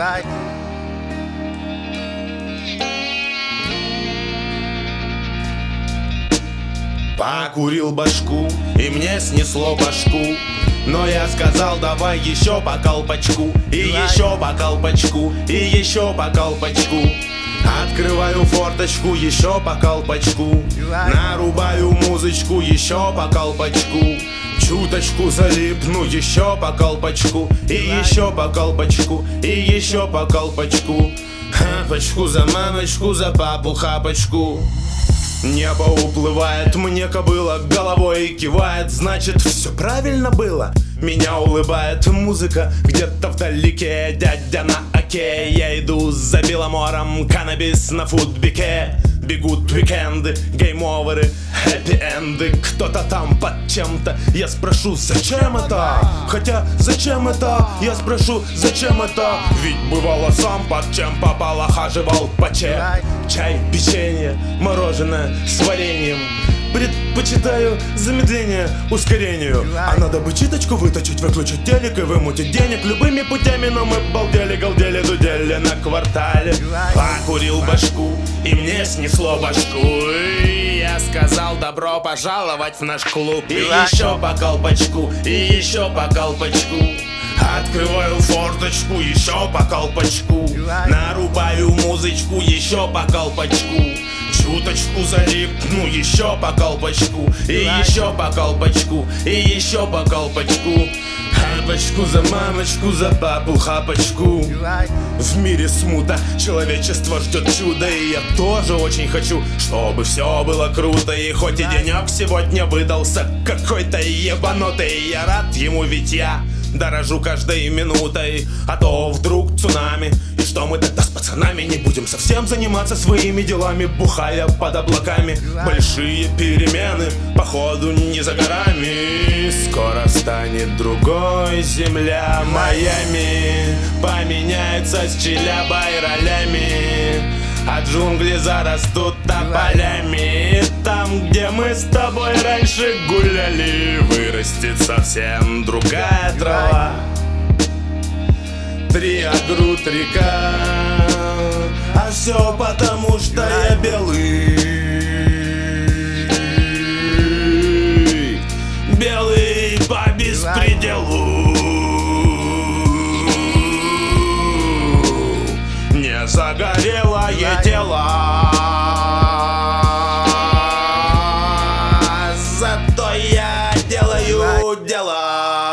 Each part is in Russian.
Покурил башку, и мне снесло башку. Но я сказал, давай еще по колпачку, и еще по колпачку, и еще по колпачку. Открываю форточку, еще по колпачку. Нарубаю музычку, еще по колпачку. Чуточку залипну, еще по колпачку, и еще по колпачку, и еще по колпачку. Хапочку за мамочку, за папу хапочку. Небо уплывает, мне кобыла головой кивает, значит все правильно было. Меня улыбает музыка, где-то вдалеке дядя на оке. Я иду за Беломором, каннабис на футбике. Бегут уикенды, гейм-оверы, хэппи-энды. Кто-то там под чем-то, я спрошу, зачем это? Хотя, зачем это? Я спрошу, зачем это? Ведь бывало сам под чем попало, хаживал по чай, печенье, мороженое с вареньем. Предпочитаю замедление ускорению. А надо бы читочку выточить, выключить телек и вымутить денег любыми путями. Но мы балдели, галдели, дудели на квартале. Покурил башку, и мне снесло башку. И я сказал, добро пожаловать в наш клуб. И еще по колпачку, и еще по колпачку. Открываю форточку, еще по колпачку. Нарубаю музычку, еще по колпачку. Чуточку залипну, еще по колпачку, и еще по колпачку, и еще по колпачку. Хапочку за мамочку, за папу хапочку. В мире смута, человечество ждет чуда. И я тоже очень хочу, чтобы все было круто. И хоть и денек сегодня выдался какой-то ебанутый, я рад ему, ведь я дорожу каждой минутой. А то вдруг цунами, и что мы тогда с пацанами не будем совсем заниматься своими делами, бухая под облаками. Большие перемены, походу, не за горами. Скоро станет другой земля, Майами. Поменяется с Челябой ролями, а джунгли зарастут тополями. Там, где мы с тобой раньше гуляли, вырастет совсем другая трава. Триагрут река, а все потому, что я белый. Белый по беспределу. Не загорелое тело, зато я делаю дела.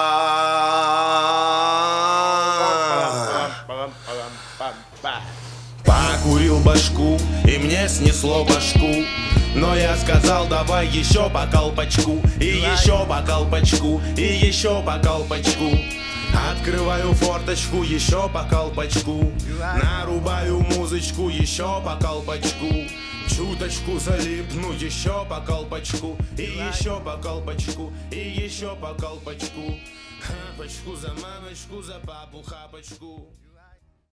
Покурил башку, и мне снесло башку. Но я сказал, давай еще по колпачку, и еще по колпачку, и еще по колпачку. Открываю форточку, еще по колпачку. Нарубаю музычку, еще по колпачку. Чуточку залипну, еще по колпачку, и еще по колпачку, и еще по колпачку. Хапочку за мамочку, за папу хапочку.